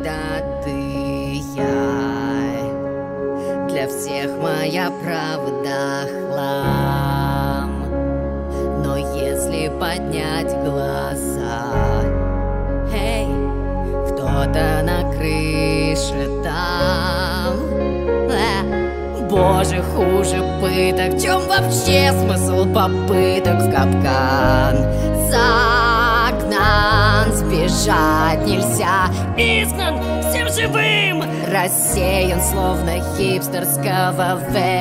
когда ты я. Для всех моя правда хлам. Но если поднять глаза, эй, кто-то на крыше там. Боже, хуже пыток. В чем вообще смысл попыток? В капкан загнан, сбежать нельзя. Изгнан всем живым, рассеян, словно хипстерского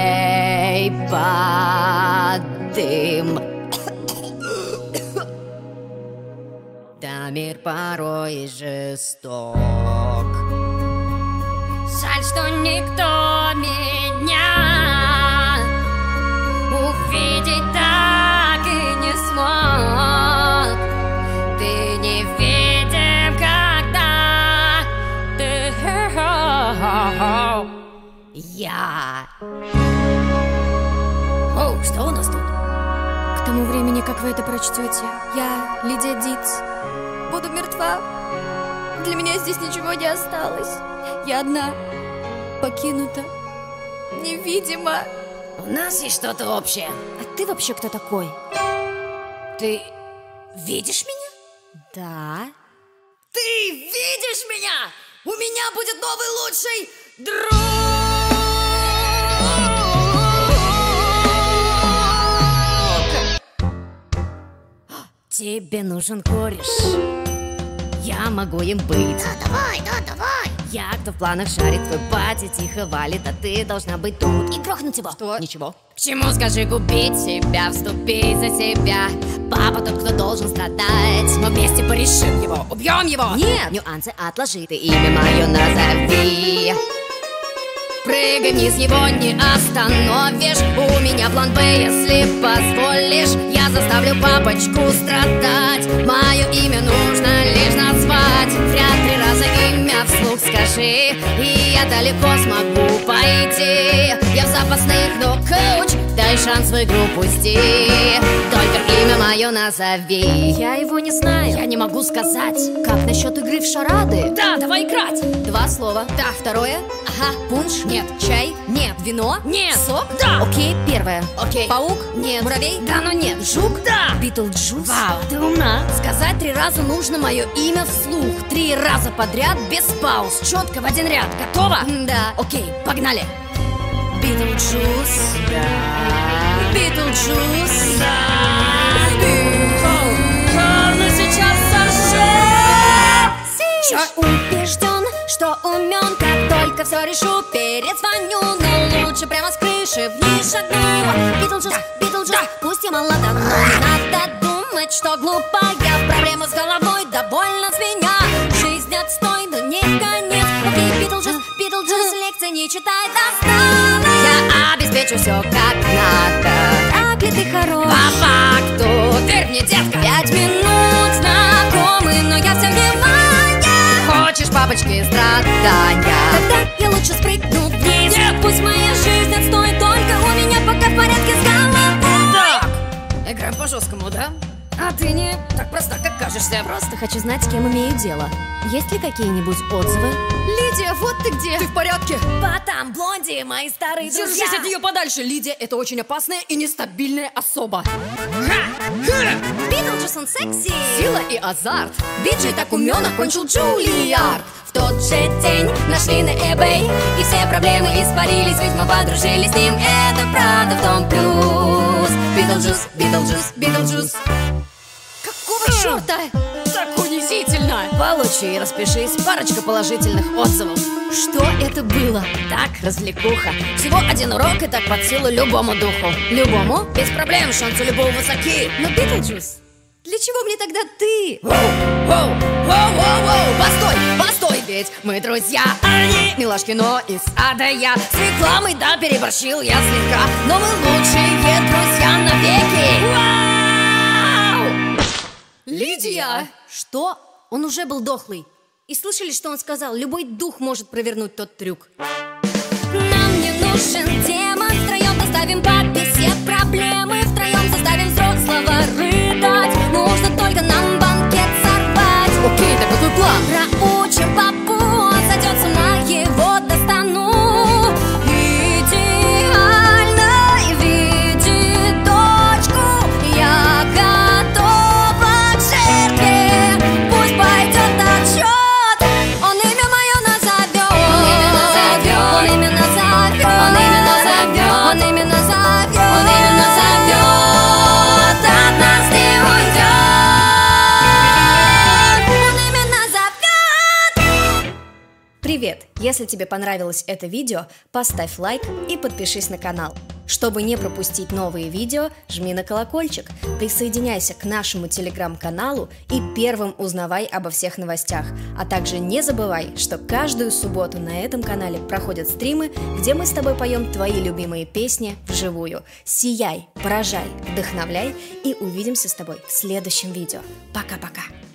вейпа дым. Да, мир порой жесток. Жаль, что никто меня увидеть так и не смог. Ты не видим, когда ты я. Оу, что у нас тут? К тому времени, как вы это прочтете, я, Лидия Диц, буду мертва. Для меня здесь ничего не осталось. Я одна, покинута, невидима. У нас есть что-то общее. А ты вообще кто такой? Ты видишь меня? Да. Ты видишь меня? У меня будет новый лучший друг! Тебе нужен кореш. Я могу им быть. Да, давай. Я, кто в планах шарит, твой батя тихо валит, а ты должна быть тут и грохнуть его. Что? Ничего. К чему, скажи, губить себя, вступить за себя? Папа тот, кто должен страдать. Мы вместе порешим его, убьем его. Нет. Нюансы отложи, ты имя мое назови. Прыгай вниз, его не остановишь. У меня план Б, если позволишь. Я заставлю папочку страдать. Мое имя нужно лишь назвать. Зря 3 раза имя вслух скажи, и я далеко смогу пойти. Я в запасных, но коуч, дай шанс в игру пусти. Только имя мое назови. Я его не знаю. Я не могу сказать. Как насчет игры в шарады? Да, давай играть. 2 слова. Да. Второе? Ага. Пунш? Нет. Чай? Нет. Вино? Нет. Сок? Да. Окей, первое. Окей. Паук? Нет. Муравей? Да, но нет. Жук? Да. Битлджус? Вау, ты умна. Сказать 3 раза нужно мое имя вслух. 3 раза подряд, без пауз, четко в один ряд. Готово? Да. Окей, погнали. Битлджус? Да. Битлджус? Да. Но сейчас Чё? убежден, что умен, как только все решу, перезвоню. Но лучше прямо с крыши вниз шагну. Битлджус, Битлджус, пусть я молода, но не надо думать, что глупая. Проблема с головой довольно с меня. Жизнь отстой, но не конец. Окей, Битлджус, Битлджус, лекции не читай, достала. Я обеспечу все как надо. Как ли ты хорош? По факту, верь мне, детка. 5 минут знакомы, но я все внимание. Хочешь папочки страдания? Тогда я лучше спрыгну вниз. Нет. Пусть моя жизнь отстой, только у меня пока в порядке с головой. Так, играем по-жесткому, да? А ты не так проста, как кажешься. Просто хочу знать, с кем имею дело. Есть ли какие-нибудь отзывы? Лидия, вот ты где. Ты в порядке? Потом, Блонди, мои старые друзья. Держись от нее подальше. Лидия — это очень опасная и нестабильная особа. Битлджус, он секси. Сила и азарт. Биджей так умен, окончил Джулиард. В тот же день нашли на eBay, и все проблемы испарились, ведь мы подружились с ним. Это правда, в том плюс. Битлджус, Битлджус, Битлджус. Какого черта? Так унизительно. Получи и распишись. Парочка положительных отзывов. Что это было? Так, развлекуха. Всего 1 урок и так под силу любому духу. Любому? Без проблем, шансы любого высоки. Но, Битлджус, для чего мне тогда ты? Воу, постой, ведь мы друзья, они милашки, но из ада я. С рекламой, да, переборщил я слегка, но мы лучшие друзья навеки. Вау! Лидия! Что? Он уже был дохлый. И слышали, что он сказал? Любой дух может провернуть тот трюк. Нам не нужен демон. Втроем поставим папе все проблемы. Втроем заставим взрослого рыдать. Нужно только нам банкет сорвать. Окей, так какой план? Проучим папу Если тебе понравилось это видео, поставь лайк и подпишись на канал. Чтобы не пропустить новые видео, жми на колокольчик, присоединяйся к нашему телеграм-каналу и первым узнавай обо всех новостях. А также не забывай, что каждую субботу на этом канале проходят стримы, где мы с тобой поем твои любимые песни вживую. Сияй, поражай, вдохновляй и увидимся с тобой в следующем видео. Пока-пока!